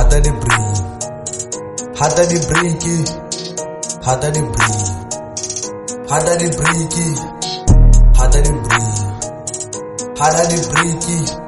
hata di break, hata di break, hata di break, hata di break, hata di break, hata di break,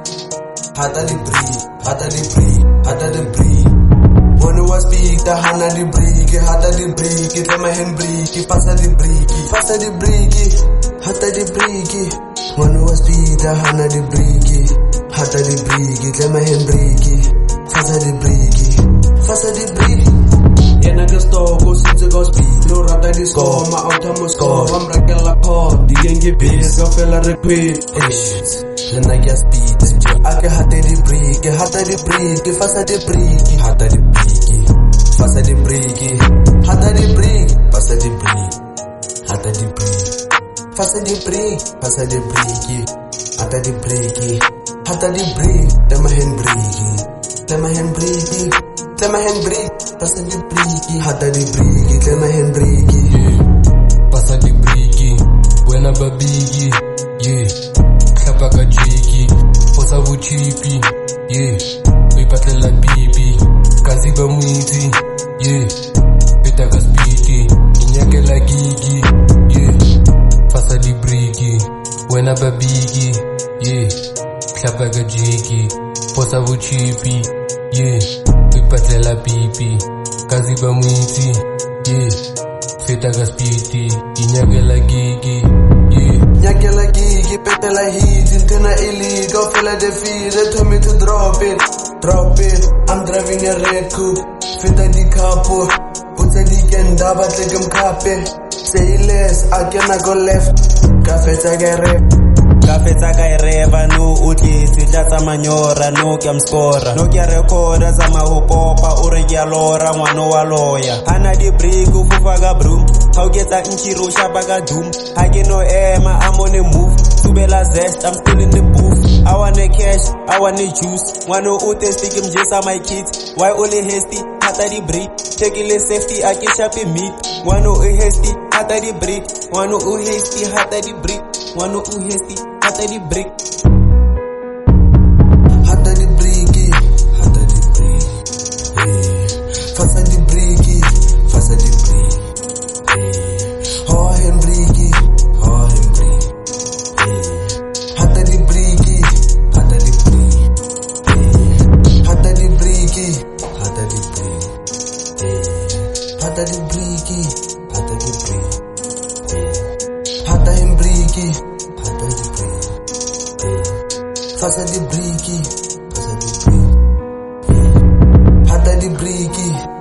hata di break, hata di break, hata di break. Wanna was big, the hana di break, hata di break, let my hand break, passa di break, passa di break, hata di break. Wanna was big, the hana di break, hata di break, let my hand break, passa di break, passa di break. Yena ke stoko since go speed, no rata di score, my auto mo score, I'm racking la call, the gang base, go fella request. Then I get speed, I can hata di break, hata di break, passa di break, hata di break, passa di break, hata di break, passa di break, hata di break, passa di break, passa di break, hata di break, hata di break, let my hand break, let my hand break, let my hand break, passa di break, hata di break, let my hand break, passa di break, when I'm a biggie, yeah, clap like a jiggy, posa vuchipi, yeah, we battle like baby, kazi ba mwiti, yeah, beta ka speedy, inyake la gigi, yeah, passa di break, when I'm a biggie, yeah, clap like a jiggy, posa vuchipi, yeah, we battle like baby, kazi ba mwiti, yeah, beta ka speedy, inyake la gigi, yeah. Nyake la gigi, pete la heat, intena illegal, feel like the feed, they told me to drop it, drop it. I'm driving a red coupe, fita di capo, putsa di kenda, but like I'm capping. Say less, I cannot go left, cafe taga rap. Cafe taga reva, no utlisi, jatsa manyora, no kiam skora. No kia recorda, zama hupopa, ure kia lora, mwano wa loya. Hana di break, ufufaga broom. How get a inchiro, shabaga doom. Hagi no ema, I'm on the move. Subela zest, I'm still in the booth. I want the cash, I want the juice. Wano ute stick him just on my kids. Why only hasty, hata di break. Taking less safety, I can shop in meat. Wano hasty, hata di break. Wano hasty, hata di break. Wano hasty, hata di break. Hata di break, hata di break. Fasa di break, fasa di break. Oh him break, oh him break. Hata di break, hata di break. Hata di break, hata di break. Hata di break, hata di break. Hata him break, hata di break. Fasa di break, fasa di break. Hata di break.